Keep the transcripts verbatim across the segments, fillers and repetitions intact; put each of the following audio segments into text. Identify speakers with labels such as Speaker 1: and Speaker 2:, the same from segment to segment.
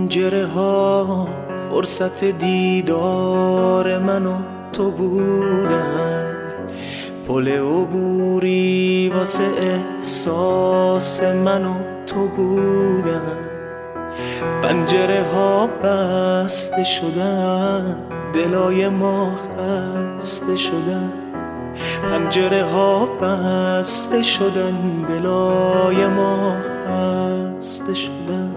Speaker 1: پنجره ها فرصت دیدار من و تو بودن، پل عبوری واسه احساس من و تو بودن. پنجره ها بسته شدن، دلای ما خسته شدن. پنجره ها بسته شدن، دلای ما خسته شدن.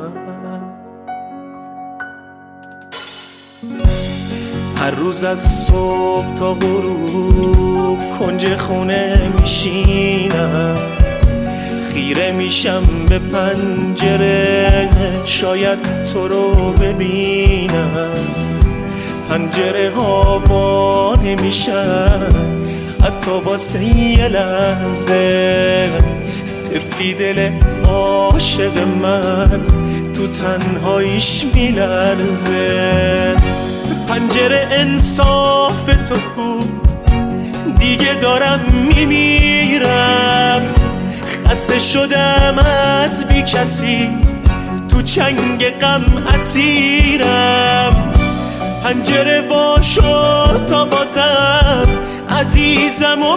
Speaker 1: هر روز از صبح تا غروب کنج خونه میشینم، خیره میشم به پنجره شاید تو رو ببینم. پنجره ها وا نمیشن حتی واسه یه لحظه، طفلی دل عاشق من تو تنهاییش میلرزه. پنجره انصاف تو کو، دیگه دارم میمیرم. خسته شدم از بی کسی، تو چنگ غم اسیرم. پنجره وا شد تا بازم عزیزمو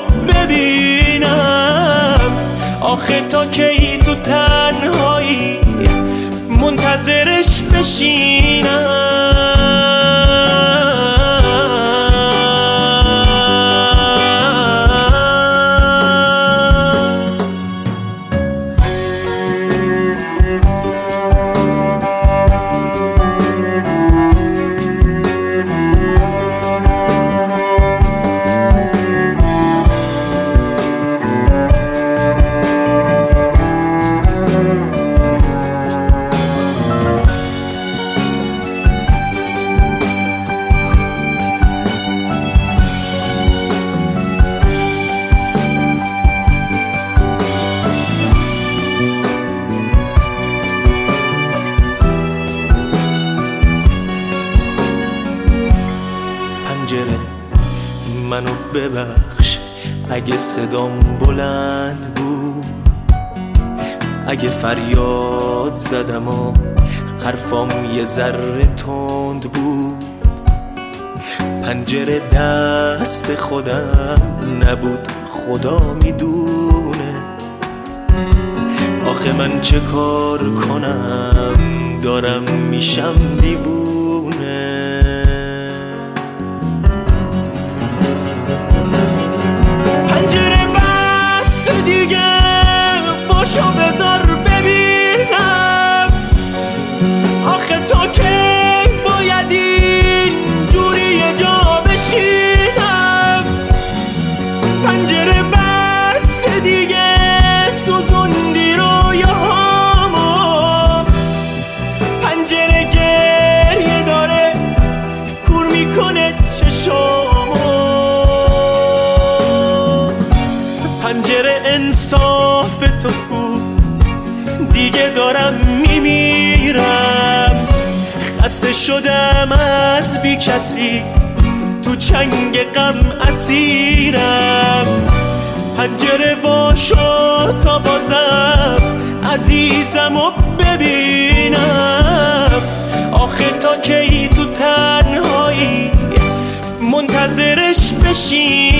Speaker 1: ببینم. آخه تا کی تو تنهایی منتظرش بشینم؟ پنجره منو ببخش اگه صدام بلند بود، اگه فریاد زدم و حرفام یه ذره تند بود. پنجره دست خودم نبود، خدا میدونه. آخه من چه کار کنم، دارم میشم دیوونه. پنجره بس دیگه، باشو بذار ببینم. آخه تا کی باید این جوری یه جا بشینم؟ پنجره بس دیگه، سوزوندی رویاهامو. پنجره گریه داره، کور میکنه چشامو. پنجره انصاف تو کو، دیگه دارم میمیرم. خسته شدم از بی کسی، تو چنگ غم اسیرم. پنجره وا شد تا بازم عزیزمو ببینم. آخه تا کی تو تنهایی منتظرش بشینم؟